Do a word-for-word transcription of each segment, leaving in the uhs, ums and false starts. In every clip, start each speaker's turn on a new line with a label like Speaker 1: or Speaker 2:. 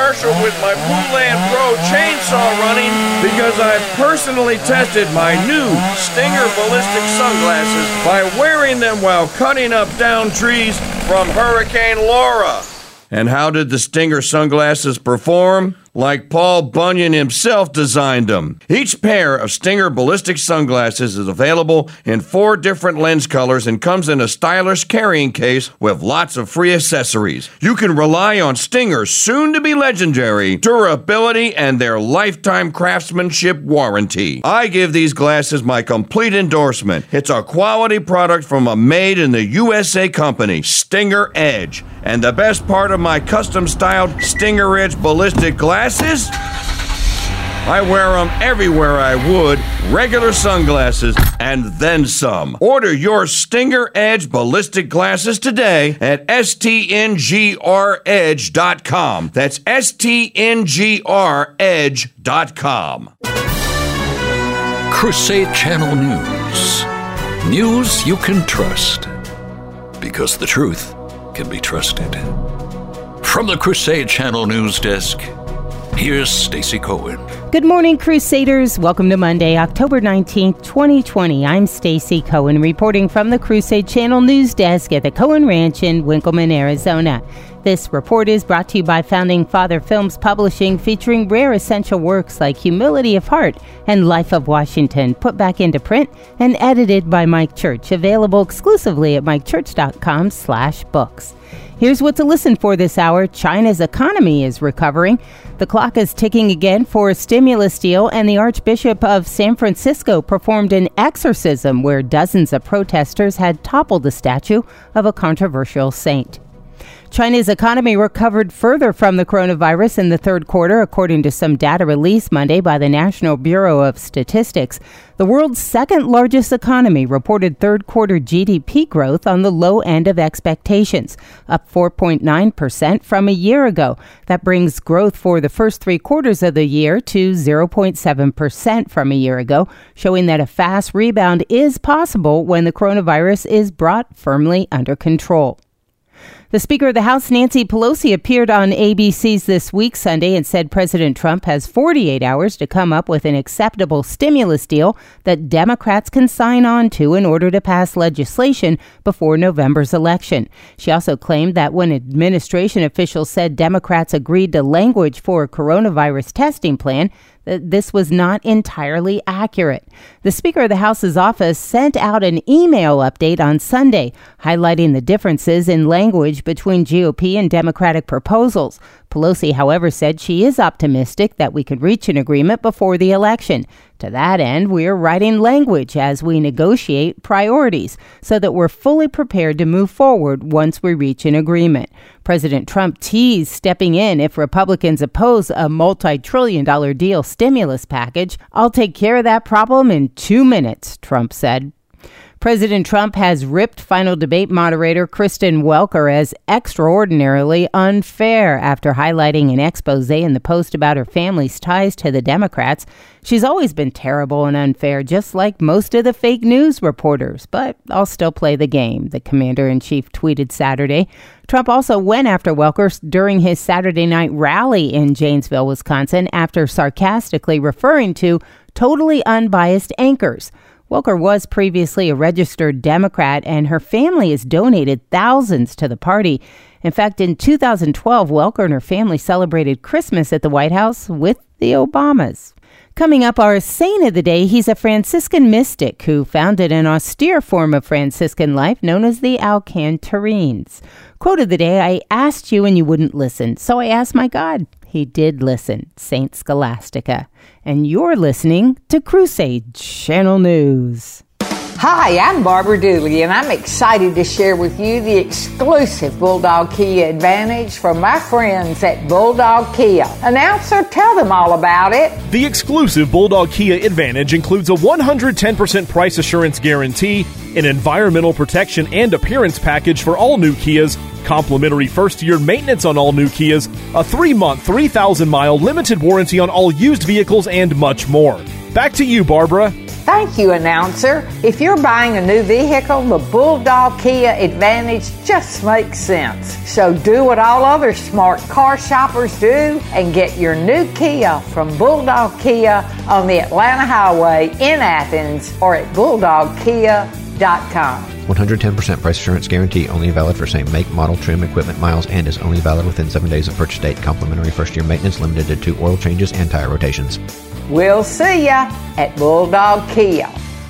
Speaker 1: commercial with my Poulan Pro chainsaw running because I've personally tested my new Stinger ballistic sunglasses by wearing them while cutting up down trees from Hurricane Laura. And how did the Stinger sunglasses perform? Like Paul Bunyan himself designed them. Each pair of Stinger ballistic sunglasses is available in four different lens colors and comes in a stylish carrying case with lots of free accessories. You can rely on Stinger's soon-to-be legendary durability and their lifetime craftsmanship warranty. I give these glasses my complete endorsement. It's a quality product from a made-in-the-U S A company, Stinger Edge. And the best part of my custom-styled Stinger Edge ballistic glasses? I wear them everywhere I would, regular sunglasses, and then some. Order your Stinger Edge ballistic glasses today at S T N G R edge dot com. That's S T N G R edge dot com.
Speaker 2: Crusade Channel News. News you can trust. Because the truth can be trusted. From the Crusade Channel News Desk, here's Stacey Cohen.
Speaker 3: Good morning, Crusaders. Welcome to Monday, October nineteenth, twenty twenty. I'm Stacey Cohen, reporting from the Crusade Channel News Desk at the Cohen Ranch in Winkleman, Arizona. This report is brought to you by Founding Father Films Publishing, featuring rare essential works like Humility of Heart and Life of Washington, put back into print and edited by Mike Church, available exclusively at mikechurch.com slash books. Here's what to listen for this hour. China's economy is recovering. The clock is ticking again for a stimulus deal, and the Archbishop of San Francisco performed an exorcism where dozens of protesters had toppled the statue of a controversial saint. China's economy recovered further from the coronavirus in the third quarter, according to some data released Monday by the National Bureau of Statistics. The world's second largest economy reported third quarter G D P growth on the low end of expectations, up four point nine percent from a year ago. That brings growth for the first three quarters of the year to zero point seven percent from a year ago, showing that a fast rebound is possible when the coronavirus is brought firmly under control. The Speaker of the House, Nancy Pelosi, appeared on A B C's This Week Sunday and said President Trump has forty-eight hours to come up with an acceptable stimulus deal that Democrats can sign on to in order to pass legislation before November's election. She also claimed that when administration officials said Democrats agreed to language for a coronavirus testing plan, that this was not entirely accurate. The Speaker of the House's office sent out an email update on Sunday, highlighting the differences in language between G O P and Democratic proposals. Pelosi, however, said she is optimistic that we could reach an agreement before the election. To that end, we are writing language as we negotiate priorities so that we're fully prepared to move forward once we reach an agreement. President Trump teased stepping in if Republicans oppose a multi-trillion dollar deal stimulus package. I'll take care of that problem in two minutes, Trump said. President Trump has ripped final debate moderator Kristen Welker as extraordinarily unfair after highlighting an expose in the Post about her family's ties to the Democrats. She's always been terrible and unfair, just like most of the fake news reporters, but I'll still play the game, the commander-in-chief tweeted Saturday. Trump also went after Welker during his Saturday night rally in Janesville, Wisconsin, after sarcastically referring to totally unbiased anchors. Welker was previously a registered Democrat, and her family has donated thousands to the party. In fact, in two thousand twelve, Welker and her family celebrated Christmas at the White House with the Obamas. Coming up, our saint of the day, he's a Franciscan mystic who founded an austere form of Franciscan life known as the Alcantarines. Quote of the day, I asked you and you wouldn't listen, so I asked my God. He did listen, Saint Scholastica. And you're listening to Crusade Channel News.
Speaker 4: Hi, I'm Barbara Dooley, and I'm excited to share with you the exclusive Bulldog Kia Advantage from my friends at Bulldog Kia. Announcer, tell them all about it.
Speaker 5: The exclusive Bulldog Kia Advantage includes a one hundred ten percent price assurance guarantee, an environmental protection and appearance package for all new Kias, complimentary first-year maintenance on all new Kias, a three-month, three thousand mile limited warranty on all used vehicles, and much more. Back to you, Barbara.
Speaker 4: Thank you, announcer. If you're buying a new vehicle, the Bulldog Kia Advantage just makes sense. So do what all other smart car shoppers do and get your new Kia from Bulldog Kia on the Atlanta Highway in Athens or at bulldog kia dot com.
Speaker 6: one hundred ten percent price assurance guarantee, only valid for same make, model, trim, equipment, miles, and is only valid within seven days of purchase date. Complimentary first year maintenance limited to two oil changes and tire rotations.
Speaker 4: We'll see ya at Bulldog Kia.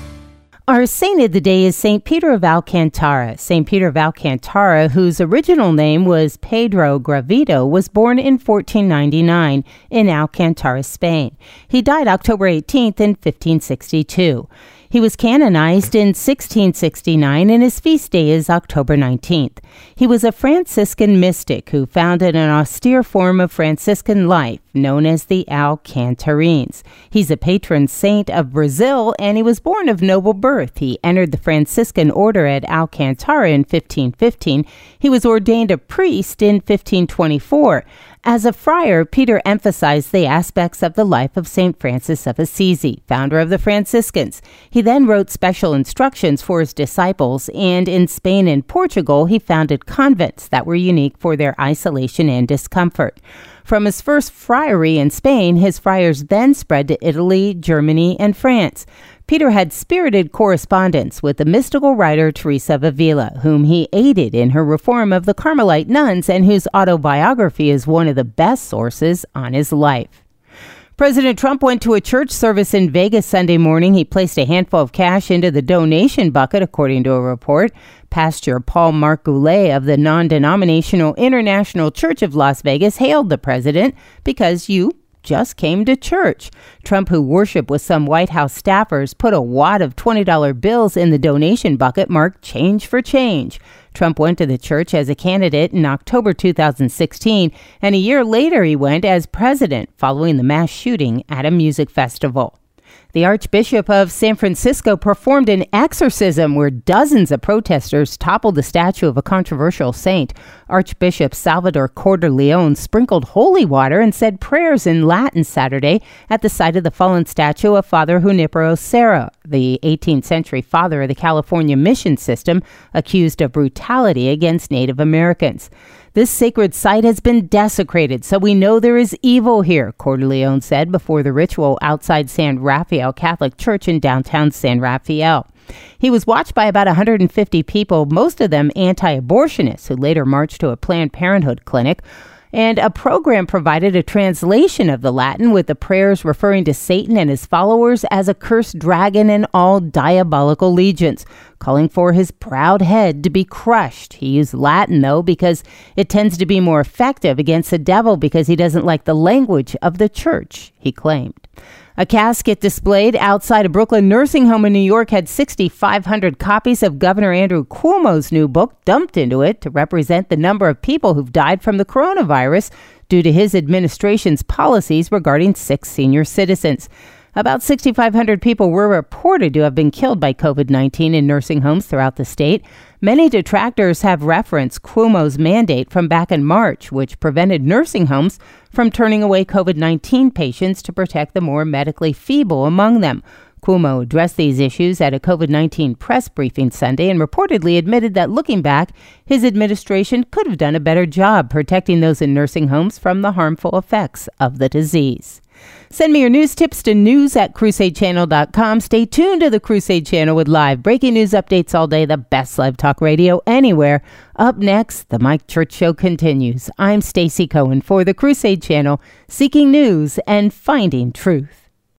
Speaker 3: Our saint of the day is Saint Peter of Alcantara. Saint Peter of Alcantara, whose original name was Pedro Gravito, was born in fourteen ninety-nine in Alcantara, Spain. He died October eighteenth in fifteen sixty-two. He was canonized in sixteen sixty-nine, and his feast day is October nineteenth. He was a Franciscan mystic who founded an austere form of Franciscan life known as the Alcantarines. He's a patron saint of Brazil, and he was born of noble birth. He entered the Franciscan order at Alcantara in fifteen fifteen. He was ordained a priest in fifteen twenty-four. As a friar, Peter emphasized the aspects of the life of Saint Francis of Assisi, founder of the Franciscans. He then wrote special instructions for his disciples, and in Spain and Portugal, he founded convents that were unique for their isolation and discomfort. From his first friary in Spain, his friars then spread to Italy, Germany, and France. Peter had spirited correspondence with the mystical writer Teresa of Avila, whom he aided in her reform of the Carmelite nuns and whose autobiography is one of the best sources on his life. President Trump went to a church service in Vegas Sunday morning. He placed a handful of cash into the donation bucket, according to a report. Pastor Paul Mark Goulet of the non-denominational International Church of Las Vegas hailed the president because you just came to church. Trump, who worshiped with some White House staffers, put a wad of twenty dollar bills in the donation bucket marked Change for Change. Trump went to the church as a candidate in October two thousand sixteen, and a year later he went as president following the mass shooting at a music festival. The Archbishop of San Francisco performed an exorcism where dozens of protesters toppled the statue of a controversial saint. Archbishop Salvador Corderleone sprinkled holy water and said prayers in Latin Saturday at the site of the fallen statue of Father Junipero Serra, the eighteenth century father of the California mission system, accused of brutality against Native Americans. This sacred site has been desecrated, so we know there is evil here, Corderleone said before the ritual outside San Rafael Catholic Church in downtown San Rafael. He was watched by about one hundred fifty people, most of them anti-abortionists, who later marched to a Planned Parenthood clinic. And a program provided a translation of the Latin with the prayers referring to Satan and his followers as a cursed dragon and all diabolical legions, calling for his proud head to be crushed. He used Latin, though, because it tends to be more effective against the devil because he doesn't like the language of the church, he claimed. A casket displayed outside a Brooklyn nursing home in New York had six thousand five hundred copies of Governor Andrew Cuomo's new book dumped into it to represent the number of people who've died from the coronavirus due to his administration's policies regarding sick senior citizens. About six thousand five hundred people were reported to have been killed by covid nineteen in nursing homes throughout the state. Many detractors have referenced Cuomo's mandate from back in March, which prevented nursing homes from turning away covid nineteen patients to protect the more medically feeble among them. Cuomo addressed these issues at a covid nineteen press briefing Sunday and reportedly admitted that looking back, his administration could have done a better job protecting those in nursing homes from the harmful effects of the disease. Send me your news tips to news at crusade channel dot com. Stay tuned to the Crusade Channel with live breaking news updates all day, the best live talk radio anywhere. Up next, the Mike Church Show continues. I'm Stacey Cohen for the Crusade Channel, seeking news and finding truth.